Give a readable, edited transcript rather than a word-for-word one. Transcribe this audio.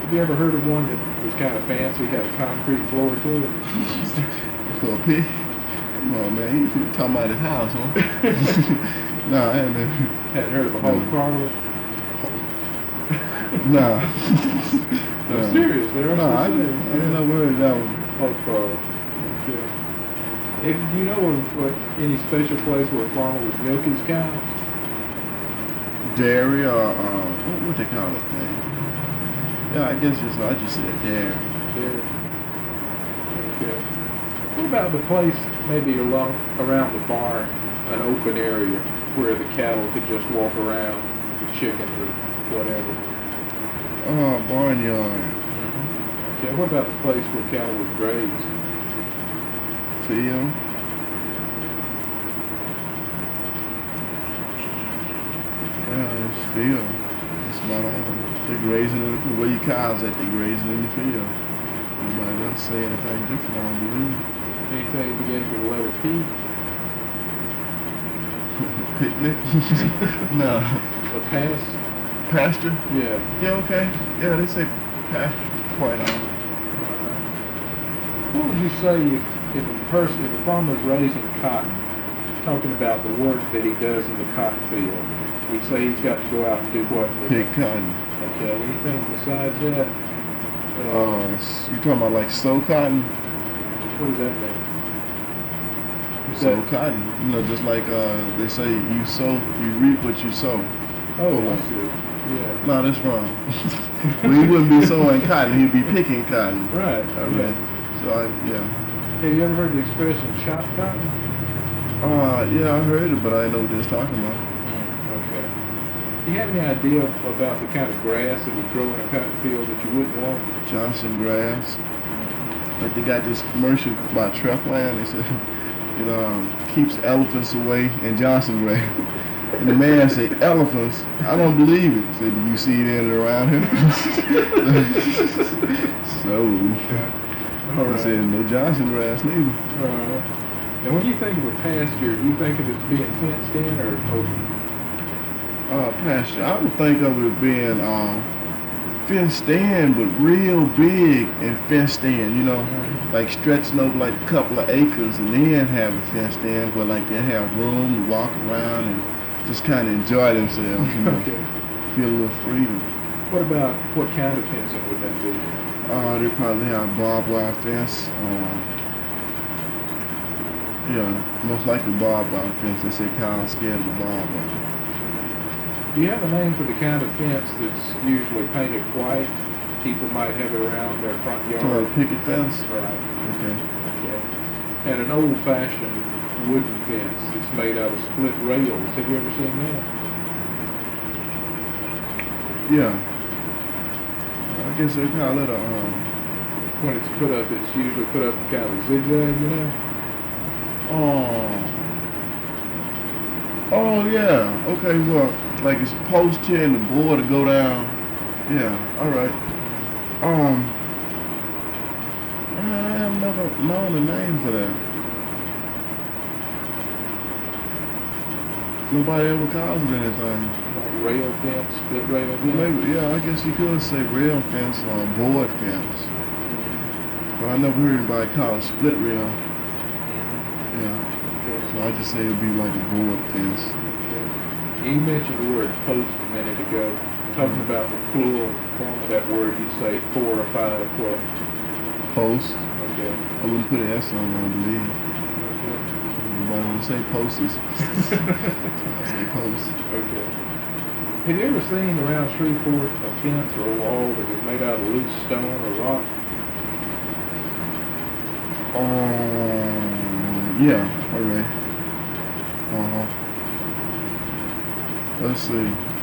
Have you ever heard of one that was kind of fancy, had a concrete floor to it? For a pig? Come on, man. You talking about his house, huh? Nah, I haven't. Hadn't heard of a hog parlor? Nah. No, serious. They're No, I didn't know where that was. Hog parlor. Okay. Do you know what any special place where a farmer would milk his cows? Dairy or what they call that thing? Yeah, I guess I just said dairy. Dairy. Okay. What about the place maybe around the barn, an open area where the cattle could just walk around, the chickens or whatever? Barnyard. Mm-hmm. Okay. What about the place where cattle would graze? Field. Yeah, it's field. It's about all. They're grazing where your cows at, they're grazing in the field. Nobody else say anything different, I don't believe. Anything that begins with the letter P? Picnic? No. A pass? Pasture? Yeah. Yeah, okay. Yeah, they say pasture quite often. What would you say if a farmer's raising cotton, talking about the work that he does in the cotton field, he'd say he's got to go out and do what? Pick cotton. Okay, anything besides that? You talking about like sow cotton? What does that mean? Sow cotton. You know, just like they say, you reap what you sow. Oh, I see. Yeah. No, that's wrong. Well, he wouldn't be sowing cotton, he'd be picking cotton. Right. All right. Yeah. So, yeah. Have you ever heard the expression chop cotton? Yeah, I heard it, but I didn't know what they was talking about. Okay. Do you have any idea about the kind of grass that would grow in a cotton field that you wouldn't want? Johnson grass. Like they got this commercial about Trefland. They said, keeps elephants away in Johnson grass. And the man said, elephants? I don't believe it. Said, do you see it in and around here? So, I said, no Johnson grass neither. And when you think of a pasture, do you think of it being fenced in or open? Pasture. I would think of it being fenced in, but real big and fenced in, like stretching over like a couple of acres and then have it fenced in where like they have room to walk around and just kind of enjoy themselves, Okay. Feel a little freedom. What kind of fencing would that be? They probably have barbed wire fence. Most likely barbed wire fence. They say cows scared of the barbed wire. Do you have a name for the kind of fence that's usually painted white? People might have it around their front yard. Picket fence? Right. Okay. And an old-fashioned wooden fence that's made out of split rails. Have you ever seen that? Yeah. I guess they call it a When it's put up, it's usually put up kind of zigzag, Oh yeah. Okay, well, like it's post here and the board to go down. Yeah, alright. I have never known the name for that. Nobody ever calls it anything. Like rail fence, split rail fence? Maybe, yeah, I guess you could say rail fence or board fence. But I never heard anybody call it split rail. Yeah. So I just say it would be like a board fence. You mentioned the word post a minute ago. Talking about the plural form of that word, you'd say 4 or 5 what? Post. Okay. I wouldn't put an S on it, I believe. Okay. But I don't say posties. So I say post. Okay. Have you ever seen around Shreveport a fence or a wall that is made out of loose stone or rock? Yeah, alright. Let's see.